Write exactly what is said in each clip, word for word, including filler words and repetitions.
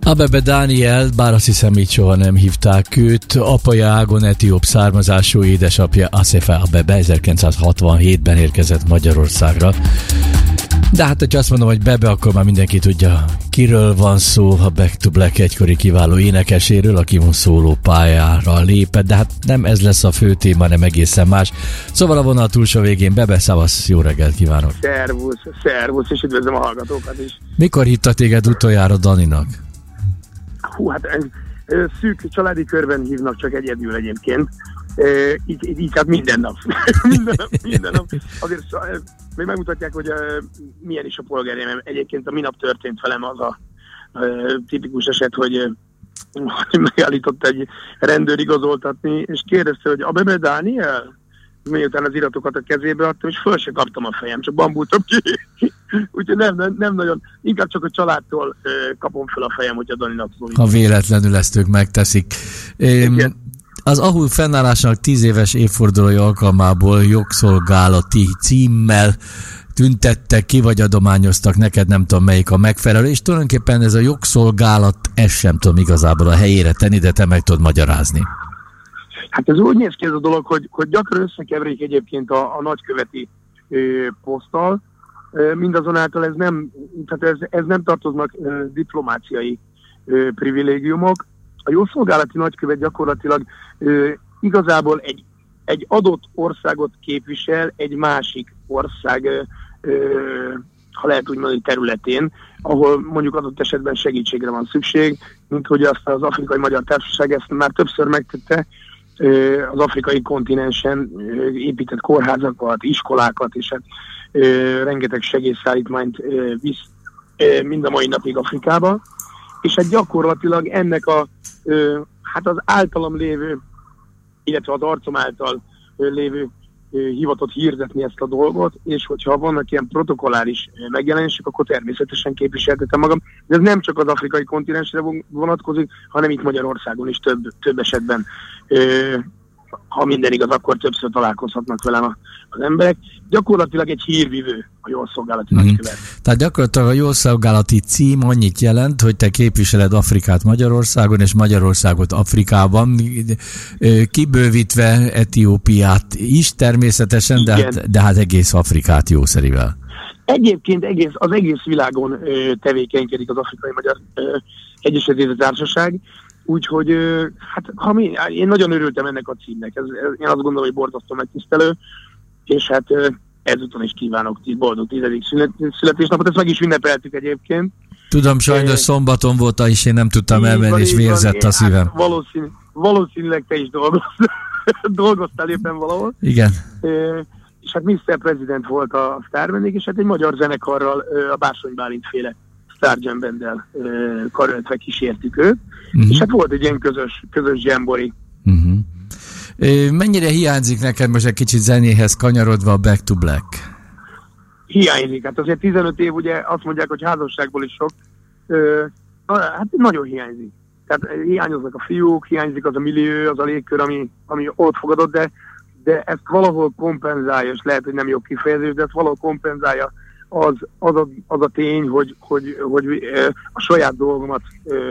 Abebe Dániel, bár azt hiszem így soha nem hívták őt, apaja ágon etióp származású, édesapja Assefa Abebe ezerkilencszázhatvanhétben érkezett Magyarországra. De hát, hogyha azt mondom, hogy Bebe, akkor már mindenki tudja, kiről van szó, a Back to Black egykori kiváló énekeséről, aki szóló pályára lépett, de hát nem ez lesz a fő téma, nem egészen más. Szóval a vonal túlsó végén Bebe, szavasz, jó reggelt kívánok! Szervusz, szervusz, és üdvözlöm a hallgatókat is! Mikor hívta téged utoljára Daninak? Hú, hát ez, szűk családi körben hívnak csak egyedül egyébként. E, így, így, így hát minden nap. minden nap, minden nap. Azért még megmutatják, hogy uh, milyen is a polgárjám. Egyébként a minap történt velem az a uh, tipikus eset, hogy uh, megállított egy rendőr igazoltatni, és kérdezte, hogy Abebe Dániel? Miután az iratokat a kezébe adtam, és föl se kaptam a fejem, csak bambultam ki. Úgyhogy nem, nem, nem nagyon, inkább csak a családtól uh, kapom fel a fejem, hogyha Daninak szól. Ha véletlenül ezt ők megteszik. Um, az á há u fennállásának tíz éves évfordulói alkalmából jogszolgálati címmel tüntettek ki, vagy adományoztak neked, nem tudom melyik a megfelelő, és tulajdonképpen ez a jogszolgálat, ezt sem tudom igazából a helyére tenni, de te meg tudod magyarázni. Hát ez úgy néz ki ez a dolog, hogy, hogy gyakran összekeverik egyébként a, a nagyköveti ö, poszttal, ö, mindazonáltal ez nem, tehát ez, ez nem tartoznak ö, diplomáciai ö, privilégiumok. A jogszolgálati nagykövet gyakorlatilag ö, igazából egy, egy adott országot képvisel egy másik ország, ö, ö, ha lehet úgy mondani, területén, ahol mondjuk adott esetben segítségre van szükség, mint hogy azt az Afrikai Magyar Társaság ezt már többször megtette, ö, az afrikai kontinensen ö, épített kórházakat, iskolákat, és hát ö, rengeteg segélyszállítmányt ö, visz ö, mind a mai napig Afrikába. És hát gyakorlatilag ennek a, ö, hát az általam lévő, illetve az arcom által ö, lévő ö, hivatott hirdetni ezt a dolgot, és hogyha vannak ilyen protokolláris ö, megjelenések, akkor természetesen képviseltetem magam. De ez nem csak az afrikai kontinensre vonatkozik, hanem itt Magyarországon is több, több esetben. Ö, ha minden igaz, akkor többször találkozhatnak velem az emberek. Gyakorlatilag egy hírvivő a jogszolgálati mm-hmm. nagykövet. Tehát gyakorlatilag a jogszolgálati cím annyit jelent, hogy te képviseled Afrikát Magyarországon, és Magyarországot Afrikában, kibővítve Etiópiát is természetesen, de hát, de hát egész Afrikát jószerivel. Egyébként egész, az egész világon ö, tevékenykedik az Afrikai Magyar ö, Egyesítő Társaság, úgyhogy hát ha mi, én nagyon örültem ennek a címnek, ez, ez, én azt gondolom, hogy borzasztó megtisztelő, és hát ezúton is kívánok boldog tizedik születésnapot, ezt meg is ünnepeltük egyébként. Tudom, sajnos é, szombaton volt, és én nem tudtam elmenni, és vérzett a szívem. Hát valószínű, valószínűleg te is dolgoztál, dolgoztál éppen valahol. Igen. É, és hát miszter President volt a sztárvendég, és hát egy magyar zenekarral, a Bársony Bálint féle Starjam Banddel karöltve kísértük őt, uh-huh. és hát volt egy ilyen közös, közös jambori. Uh-huh. Mennyire hiányzik neked most egy kicsit zenéhez kanyarodva a Back to Black? Hiányzik, hát azért tizenöt év, ugye azt mondják, hogy házasságból is sok, ö, hát nagyon hiányzik. Tehát hiányoznak a fiúk, hiányzik az a millió, az a légkör, ami, ami ott fogadott, de, de ezt valahol kompenzálja, és lehet, hogy nem jobb kifejezés, de ezt valahol kompenzálja az, az, a, az a tény, hogy, hogy, hogy a saját dolgomat,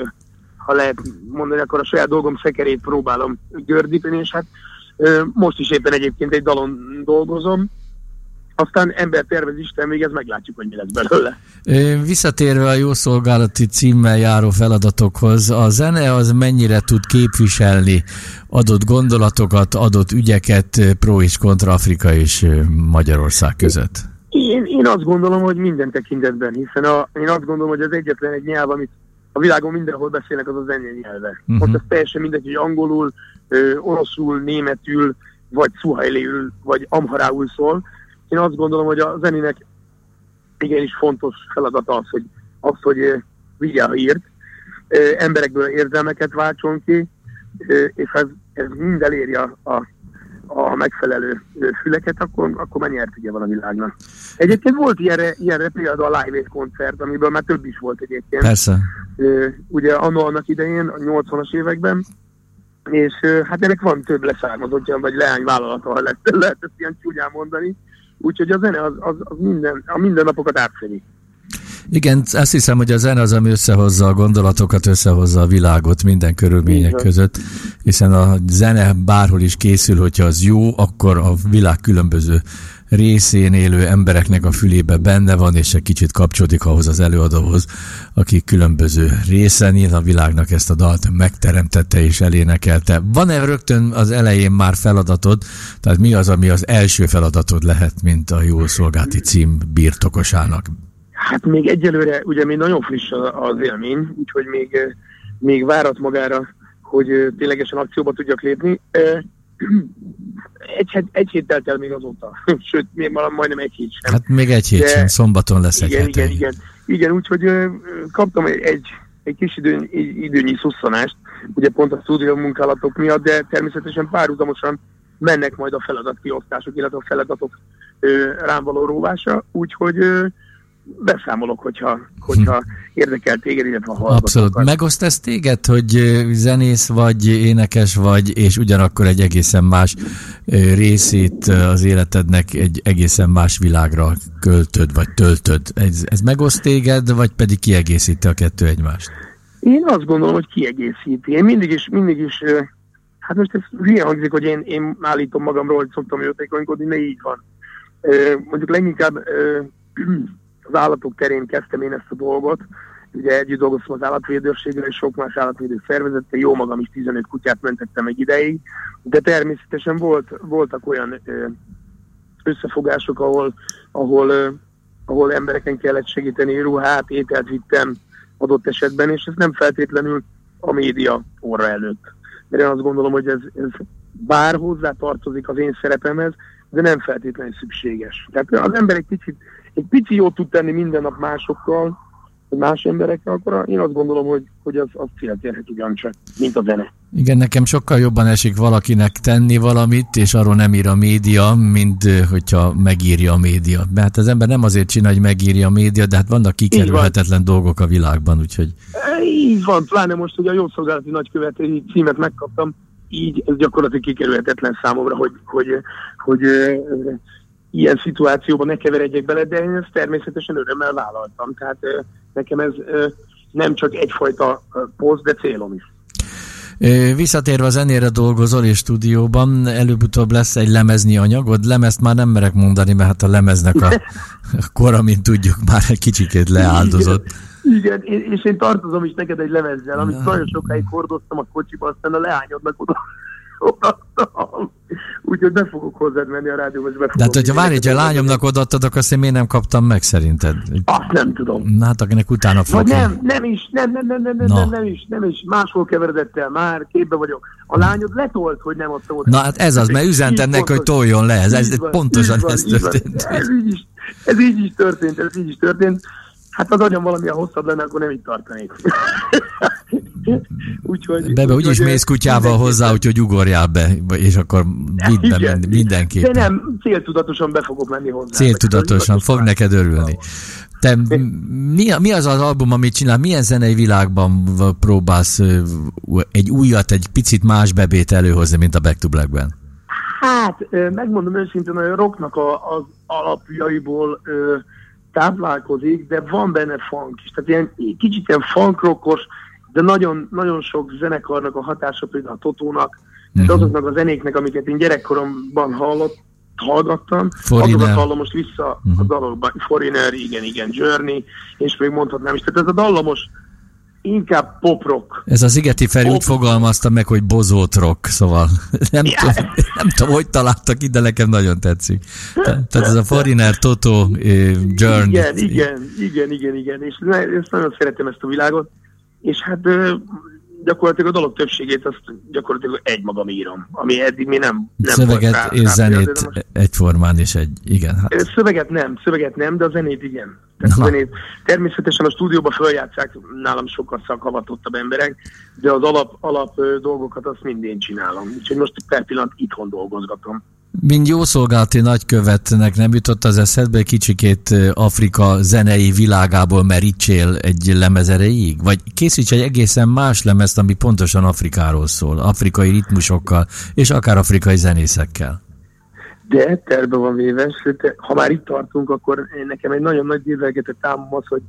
ha lehet mondani, akkor a saját dolgom szekerét próbálom gördíteni, és hát most is éppen egyébként egy dalon dolgozom, aztán ember tervez Isten, még ez meglátjuk, hogy mi lesz belőle. Visszatérve a jószolgálati címmel járó feladatokhoz, a zene az mennyire tud képviselni adott gondolatokat, adott ügyeket pro és kontra Afrika és Magyarország között? Én, én azt gondolom, hogy minden tekintetben, hiszen a, én azt gondolom, hogy az egyetlen egy nyelv, amit a világon mindenhol beszélnek, az a zenei nyelve. Uh-huh. Most ez teljesen mindegy, hogy angolul, ö, oroszul, németül, vagy szuhajliül, vagy amharául szól. Én azt gondolom, hogy a zenének igenis fontos feladata az, hogy, az, hogy vigye a hírt, ö, emberekből érzelmeket váltson ki, ö, és ez, ez mind eléri a, a a megfelelő füleket, akkor, akkor már nyert ugye van a világnak. Egyébként volt ilyenre, ilyenre például a Live Aid koncert, amiből már több is volt egyébként. Persze. Ugye anno annak idején, a nyolcvanas években, és hát ennek van több leszármazottja, vagy leányvállalata, ha lehet, lehet ezt ilyen csúnyán mondani. Úgyhogy a zene az, az, az minden, a mindennapokat átszeri. Igen, azt hiszem, hogy a zene az, ami összehozza a gondolatokat, összehozza a világot minden körülmények Igen. között, hiszen a zene bárhol is készül, hogyha az jó, akkor a világ különböző részén élő embereknek a fülébe benne van, és egy kicsit kapcsolódik ahhoz az előadóhoz, aki különböző részen él a világnak, ezt a dalt megteremtette és elénekelte. Van-e rögtön az elején már feladatod? Tehát mi az, ami az első feladatod lehet, mint a Jól Szolgálti cím birtokosának? Hát még egyelőre, ugye még nagyon friss az élmény, úgyhogy még, még várat magára, hogy ténylegesen akcióba tudjak lépni. Egy, egy hét telt el még azóta, sőt, még majdnem egy hét sem. Hát még egy hét De, sem, szombaton lesz egy igen, hete. Igen, igen, igen, úgyhogy kaptam egy, egy kis idő, időnyi szusszanást, ugye pont a stúdió munkálatok miatt, de természetesen párhuzamosan mennek majd a feladatkiosztások, illetve a feladatok rám való róvása, úgyhogy beszámolok, hogyha, hogyha érdekel téged, illetve a hallgatókat. Abszolút. Megoszt ez téged, hogy zenész vagy, énekes vagy, és ugyanakkor egy egészen más részét az életednek egy egészen más világra költöd, vagy töltöd. Ez, ez megoszt téged, vagy pedig kiegészíti a kettő egymást? Én azt gondolom, hogy kiegészíti. Én mindig is, mindig is, hát most ez hülye hangzik, hogy én, én állítom magamról, hogy szoktam jótékonykodni, de így van. Mondjuk leginkább az állatok terén kezdtem én ezt a dolgot. Ugye együtt dolgoztam az állatvédőrséggel és sok más állatvédő szervezettel, jó magam is tizenöt kutyát mentettem egy ideig, de természetesen volt, voltak olyan összefogások, ahol, ahol, ahol embereken kellett segíteni, ruhát, ételt vittem adott esetben, és ez nem feltétlenül a média orra előtt. Mert én azt gondolom, hogy ez, ez bár hozzá tartozik az én szerepemhez, de nem feltétlenül szükséges. Tehát az ember egy kicsit egy pici jót tud tenni minden nap másokkal, vagy más emberekkel, akkor én azt gondolom, hogy, hogy az, az célt érhet ugyancsak, mint a zene. Igen, nekem sokkal jobban esik valakinek tenni valamit, és arról nem ír a média, mint hogyha megírja a média. Mert az ember nem azért csinál, hogy megírja a média, de hát vannak kikerülhetetlen dolgok a világban, úgyhogy... Így van, pláne most, hogy a Jól Szolgálati nagyköveti címet megkaptam, így ez gyakorlatilag kikerülhetetlen számomra, hogy, hogy, hogy, hogy ilyen szituációban ne keveredjek bele, de én ezt természetesen örömmel vállaltam. Tehát nekem ez nem csak egyfajta poszt, de célom is. Visszatérve a zenére dolgozol és stúdióban, előbb-utóbb lesz egy lemeznyi anyagod. Lemezt már nem merek mondani, mert hát a lemeznek a kora, mint tudjuk, már egy kicsikét leáldozott. Igen, igen, és én tartozom is neked egy lemezzel, amit nagyon sokáig hordoztam a kocsiba, aztán a leányodnak oda odaadtam. Úgyhogy be fogok hozzád menni a rádióba, és be fogok... De hát, hogyha várj, hogyha a lányomnak odaadtad, akkor azt én miért nem kaptam meg szerinted? Azt nem tudom. Na hát, akinek utána fog... Vagy nem, nem is, nem, nem, nem, nem, nem, nem, nem is, nem is. Máshol keveredett el, már képbe vagyok. A lányod letolt, hogy nem adta oda. Na hát ez az, mert üzentem neki, hogy toljon le. Ez, ez van, pontosan van, ez történt. Ez így, is, ez így is történt, ez így is történt. Hát az agyam valamilyen hosszabb lenne, akkor nem így tartanék. Úgyhogy... Bebe, úgyis mész kutyával hozzá, úgyhogy ugorjál be, és akkor vidd be mind, mindenképpen. De nem, céltudatosan be fogok menni hozzá. Céltudatosan, fog neked örülni. Te, mi, mi az az album, amit csinál? Milyen zenei világban próbálsz egy újat, egy picit más Bebét előhozni, mint a Back to Blackben? Hát, megmondom őszintén, hogy a rocknak a, az alapjaiból táplálkozik, de van benne funk is. Tehát ilyen kicsit ilyen funk-rockos, de nagyon, nagyon sok zenekarnak a hatása, például a Totónak, uh-huh. azoknak a zenéknek, amiket én gyerekkoromban hallott, hallgattam, Foreigner. Azokat hallom most vissza uh-huh. a dalokban. Foreigner, igen, igen, Journey, és még mondhatnám is. Tehát ez a dallamos, inkább pop-rock. Ez az Szigeti Feri úgy fogalmazta meg, hogy bozót rock, szóval nem, ja. tudom, nem tudom, hogy találtak itt, de nekem nagyon tetszik. Te, tehát ez a Foreigner, Toto, Journey. Igen, igen, igen, igen, igen, és ezt nagyon szeretem, ezt a világot, és hát gyakorlatilag a dolog többségét azt gyakorlatilag egymagam írom, ami eddig mi nem... nem szöveget rá, és rá, zenét most... egyformán is egy, igen. Hát. Szöveget nem, szöveget nem, de a zenét igen. Tehát a zenét, természetesen a stúdióban feljátszák nálam sokkal szakavatottabb emberek, de az alap, alap dolgokat azt mind én csinálom. Úgyhogy most per pillanat itthon dolgozgatom. Mint jószolgálati nagykövetnek nem jutott az eszedbe egy kicsikét Afrika zenei világából merítsél egy lemez erejéig? Vagy készíts egy egészen más lemezt, ami pontosan Afrikáról szól, afrikai ritmusokkal, és akár afrikai zenészekkel? De terve van véve, sőt, ha már itt tartunk, akkor nekem egy nagyon nagy dédelgetett álmom az, hogy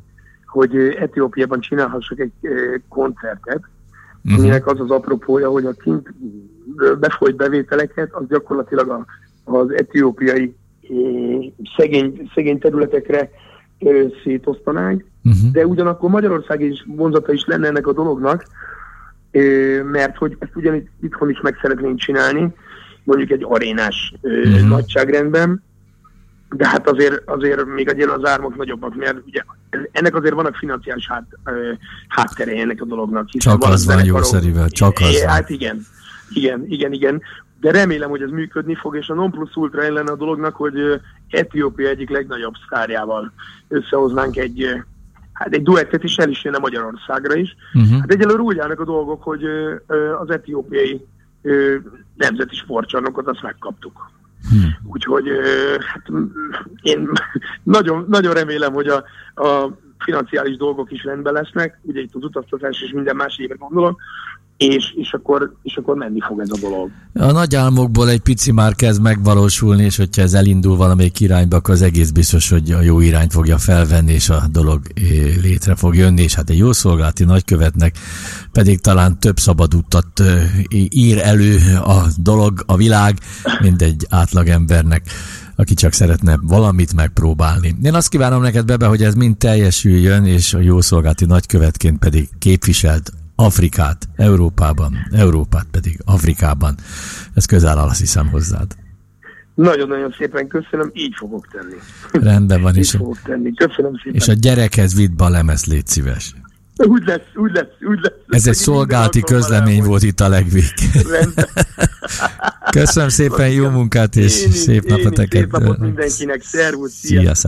hogy Etiópiában csinálhassak egy koncertet, uh-huh. aminek az az apropója, hogy a kint befolyt bevételeket, az gyakorlatilag a, az etiópiai szegény, szegény területekre szétosztanánk, uh-huh. de ugyanakkor Magyarország is vonzata is lenne ennek a dolognak, mert hogy ezt ugyanígy itthon is meg szeretnénk csinálni, mondjuk egy arénás uh-huh. nagyságrendben, de hát azért, azért még egyébként az ármok nagyobbak, mert ugye ennek azért vannak financiális hát, háttere ennek a dolognak. Csak az van jószerivel, csak az van. Hát igen, igen, igen, igen. De remélem, hogy ez működni fog, és a non plus ultra ellen a dolognak, hogy Etiópia egyik legnagyobb sztárjával összehoznánk egy, hát egy duettet is, el is jönne Magyarországra is. Uh-huh. Hát egyelőre úgy állnak a dolgok, hogy az etiópiai nemzeti sportcsarnokot azt megkaptuk. Hmm. Úgyhogy hát, én nagyon, nagyon remélem, hogy a, a financiális dolgok is rendben lesznek, ugye itt az utaztatás és minden más évre gondolok, és, és, akkor, és akkor menni fog ez a dolog. A nagy álmokból egy pici már kezd megvalósulni, és hogyha ez elindul valamelyik irányba, akkor az egész biztos, hogy a jó irányt fogja felvenni, és a dolog létre fog jönni, és hát egy jó szolgálati nagykövetnek pedig talán több szabad utat ír elő a dolog, a világ, mint egy átlagembernek, aki csak szeretne valamit megpróbálni. Én azt kívánom neked, Bebe, hogy ez mind teljesüljön, és a jó szolgálati nagykövetként pedig képviselt Afrikát Európában, Európát pedig Afrikában. Ez közel áll, azt hiszem, hozzád. Nagyon-nagyon szépen köszönöm, így fogok tenni. Rendben van. Így és fogok tenni, köszönöm szépen. És a gyerekhez vidd be a lemez, légy szíves. Úgy lesz, úgy lesz, úgy lesz. Ez egy szolgálati közlemény volt itt a legvég. Köszönöm szépen, jó munkát, és én szép is, napot neked. Szép napot mindenkinek, szervusz, szia. Szia.